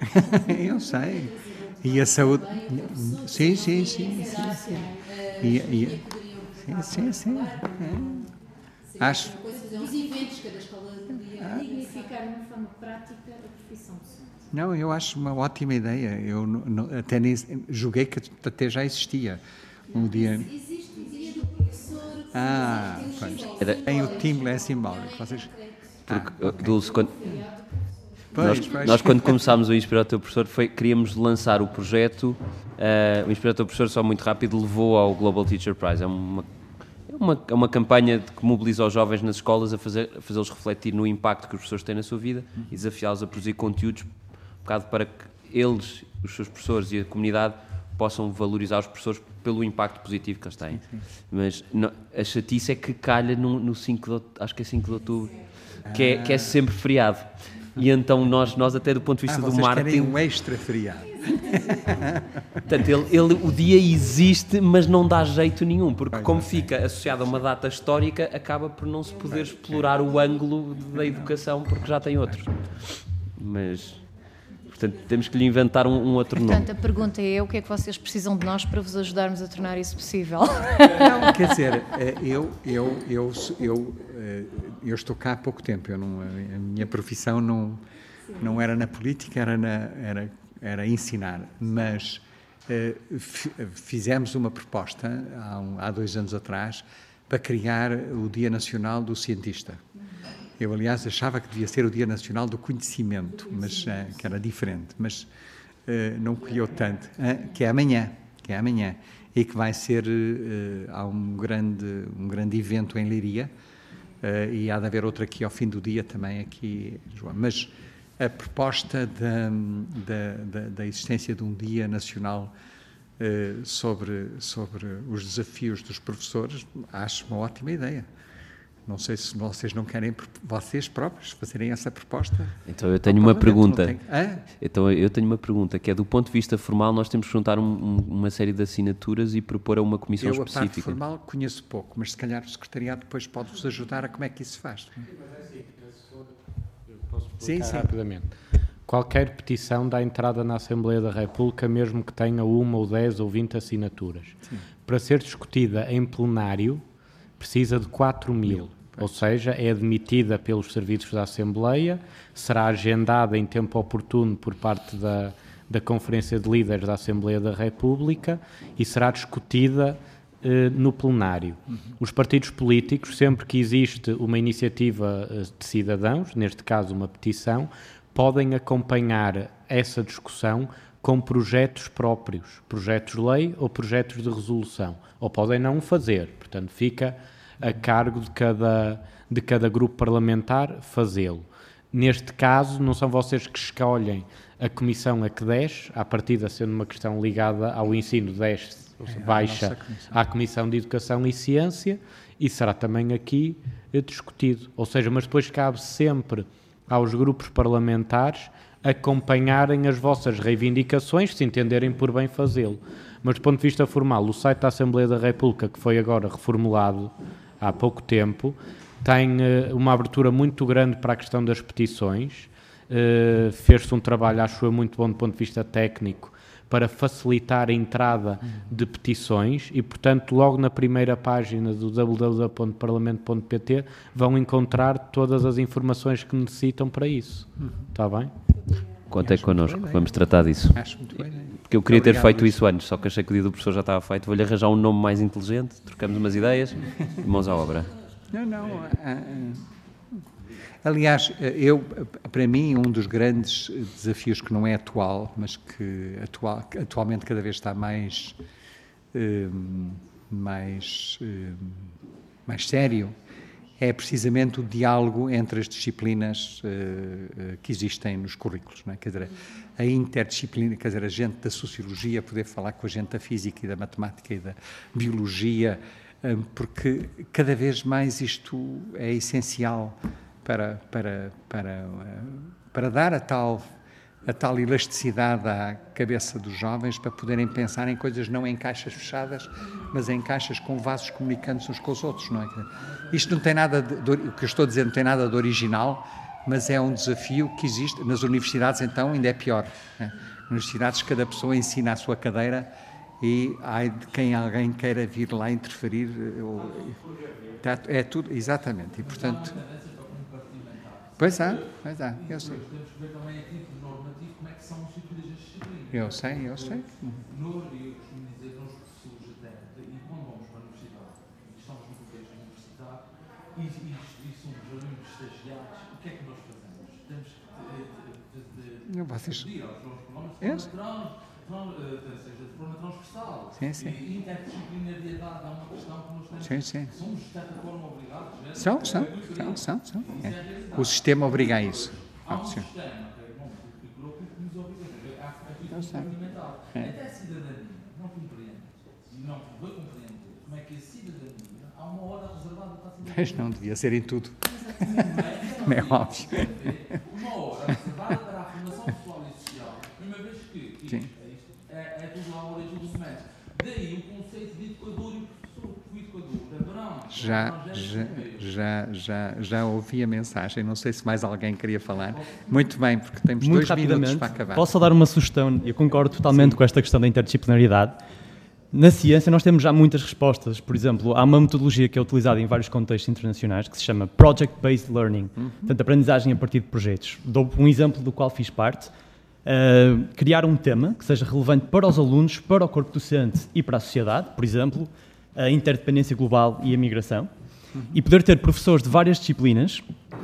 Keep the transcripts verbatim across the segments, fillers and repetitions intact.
Eu sei. E a saúde... Sim, sim, sim, sim, sim. E, e... Sim, sim, sim. É. Acho... Os eventos que a escola podia dignificar de uma forma prática a profissão docente. Não, eu acho uma ótima ideia. Eu não, até nem, julguei que até já existia. Um dia... Existe o dia do professor... Ah, pois. Tem o tímulo, é simbólico. Vocês... Porque, ah, okay. Dulce, quando... Pois, nós, pois. nós, quando começámos o Inspira o Teu Professor, foi, queríamos lançar o projeto. Uh, o Inspira o Teu Professor, só muito rápido, levou ao Global Teacher Prize. É uma, é uma, é uma campanha que mobiliza os jovens nas escolas a, fazer, a fazê-los refletir no impacto que os professores têm na sua vida e desafiá-los a produzir conteúdos um bocado para que eles, os seus professores e a comunidade possam valorizar os professores pelo impacto positivo que eles têm. Sim, sim. Mas não, a chatice é que calha no, no cinco de, acho que é cinco de outubro, que é, que é sempre feriado. E então nós, nós até do ponto de vista ah, do vocês marketing... querem um extra feriado. Portanto, ele, ele, o dia existe, mas não dá jeito nenhum, porque pois como fica associado a uma data histórica, acaba por não se poder explorar o ângulo da educação, porque já tem outros. Mas... Portanto, temos que lhe inventar um, um outro Portanto, nome. Portanto, a pergunta é o que é que vocês precisam de nós para vos ajudarmos a tornar isso possível? Não, quer dizer, eu, eu, eu, eu, eu estou cá há pouco tempo. Eu não, a minha profissão não, não era na política, era, na, era, era ensinar. Mas fizemos uma proposta há, um, há dois anos atrás para criar o Dia Nacional do Cientista. Eu, aliás, achava que devia ser o Dia Nacional do Conhecimento, mas uh, que era diferente, mas uh, não colheu tanto, uh, que é amanhã, que é amanhã, e que vai ser, uh, há um grande, um grande evento em Leiria, uh, e há de haver outro aqui ao fim do dia também aqui em João. Mas a proposta da, da, da, da existência de um Dia Nacional uh, sobre, sobre os desafios dos professores, acho uma ótima ideia. Não sei se vocês não querem, vocês próprios, fazerem essa proposta. Então eu tenho uma pergunta. Tem... Ah? Então eu tenho uma pergunta, que é do ponto de vista formal, nós temos que juntar um, um, uma série de assinaturas e propor a uma comissão eu, específica. Eu, a parte formal, conheço pouco, mas se calhar o secretariado depois pode-vos ajudar a como é que isso se faz. Eu posso explicar sim, sim. rapidamente. Qualquer petição dá entrada na Assembleia da República, mesmo que tenha uma ou dez ou vinte assinaturas. Sim. Para ser discutida em plenário, precisa de quatro mil. Ou seja, é admitida pelos serviços da Assembleia, será agendada em tempo oportuno por parte da, da Conferência de Líderes da Assembleia da República e será discutida eh, no plenário. Uhum. Os partidos políticos, sempre que existe uma iniciativa de cidadãos, neste caso uma petição, podem acompanhar essa discussão com projetos próprios, projetos de lei ou projetos de resolução, ou podem não o fazer, portanto fica a cargo de cada, de cada grupo parlamentar fazê-lo. Neste caso, não são vocês que escolhem a comissão a que desce, à partida sendo uma questão ligada ao ensino, desce, é, baixa à Comissão de Educação e Ciência, e será também aqui é, discutido. Ou seja, mas depois cabe sempre aos grupos parlamentares acompanharem as vossas reivindicações, se entenderem por bem fazê-lo. Mas do ponto de vista formal, o site da Assembleia da República, que foi agora reformulado há pouco tempo, tem uh, uma abertura muito grande para a questão das petições. Uh, fez-se um trabalho, acho eu, muito bom do ponto de vista técnico para facilitar a entrada de petições e, portanto, logo na primeira página do w w w ponto parlamento ponto p t vão encontrar todas as informações que necessitam para isso. Está bem? Contem connosco, vamos tratar disso. Acho muito bem. Porque eu queria Obrigado, ter feito Luís. isso antes, só que achei que o dia do professor já estava feito. Vou-lhe arranjar um nome mais inteligente, trocamos umas ideias e mãos à obra. Não, não. Aliás, eu, para mim, um dos grandes desafios que não é atual, mas que atual, atualmente cada vez está mais, mais, mais sério, é precisamente o diálogo entre as disciplinas uh, uh, que existem nos currículos, não é? Quer dizer, a interdisciplina, quer dizer, a gente da sociologia poder falar com a gente da física e da matemática e da biologia, um, porque cada vez mais isto é essencial para, para, para, uh, para dar a tal, a tal elasticidade à cabeça dos jovens para poderem pensar em coisas não em caixas fechadas, mas em caixas com vasos comunicantes uns com os outros, não é? Isto não tem nada de, de, o que eu estou a dizer não tem nada de original, mas é um desafio que existe. Nas universidades, então, ainda é pior. Né? Nas universidades, cada pessoa ensina a sua cadeira e há de quem alguém queira vir lá interferir. Ou, é tudo, exatamente. E, portanto... Pois há, pois há, eu sei. Eu sei, eu sei. E, e, e somos alunos estagiários, o que é que nós fazemos? Temos de, de, de, Vocês... de pedir aos nossos colaboradores de forma, trans, seja de forma transversal. Sim, sim. E interdisciplinariedade é uma questão que nós temos. Sim, sim. Somos, de certa forma, obrigados. Né? São, são, são, são, são. É. O sistema obriga a isso. Há um sistema, que é bom, que nos obriga a atitude fundamental. Até a cidadania não compreende, e não vai compreender como é que a cidadania há uma hora reservada para a cidadania. Mas não devia ser em tudo. Não é óbvio. Uma hora reservada para a formação pessoal e social, uma vez que isto, isto é, é tudo lá a origem do semestre. Daí o conceito de educador e o professor, o educador é verão. Já, já, já, já, já ouvi a mensagem, não sei se mais alguém queria falar. Muito bem, porque temos Muito dois minutos para acabar. Posso só dar uma sugestão? Eu concordo totalmente Sim. com esta questão da interdisciplinaridade. Na ciência nós temos já muitas respostas. Por exemplo, há uma metodologia que é utilizada em vários contextos internacionais que se chama Project-Based Learning, uhum. portanto, aprendizagem a partir de projetos. Dou um exemplo do qual fiz parte. Uh, criar um tema que seja relevante para os alunos, para o corpo docente e para a sociedade, por exemplo, a interdependência global e a migração, uhum. e poder ter professores de várias disciplinas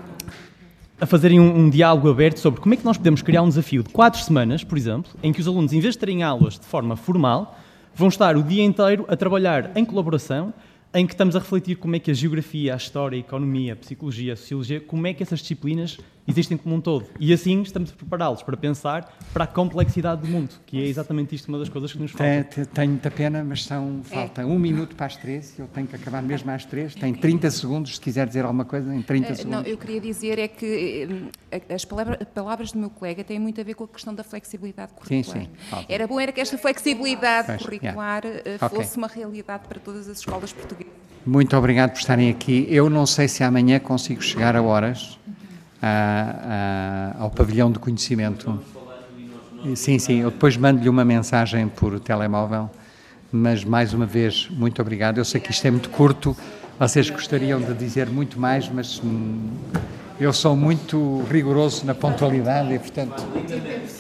a fazerem um, um diálogo aberto sobre como é que nós podemos criar um desafio de quatro semanas, por exemplo, em que os alunos, em vez de terem aulas de forma formal, vão estar o dia inteiro a trabalhar em colaboração, em que estamos a refletir como é que a geografia, a história, a economia, a psicologia, a sociologia, como é que essas disciplinas existem como um todo. E assim estamos a prepará-los para pensar para a complexidade do mundo, que é exatamente isto uma das coisas que nos falta. Tenho, tenho muita pena, mas são, falta é. um minuto para as três, eu tenho que acabar mesmo às três. Tem trinta segundos, se quiser dizer alguma coisa, em trinta segundos. Não, eu queria dizer é que as palavras, palavras do meu colega têm muito a ver com a questão da flexibilidade curricular. Sim, sim. Era bom era que esta flexibilidade pois, curricular yeah. fosse okay. uma realidade para todas as escolas portuguesas. Muito obrigado por estarem aqui. Eu não sei se amanhã consigo chegar a horas a, a, ao pavilhão do conhecimento. Sim, sim, eu depois mando-lhe uma mensagem por telemóvel, mas mais uma vez, muito obrigado. Eu sei que isto é muito curto, vocês gostariam de dizer muito mais, mas hum, eu sou muito rigoroso na pontualidade e, portanto...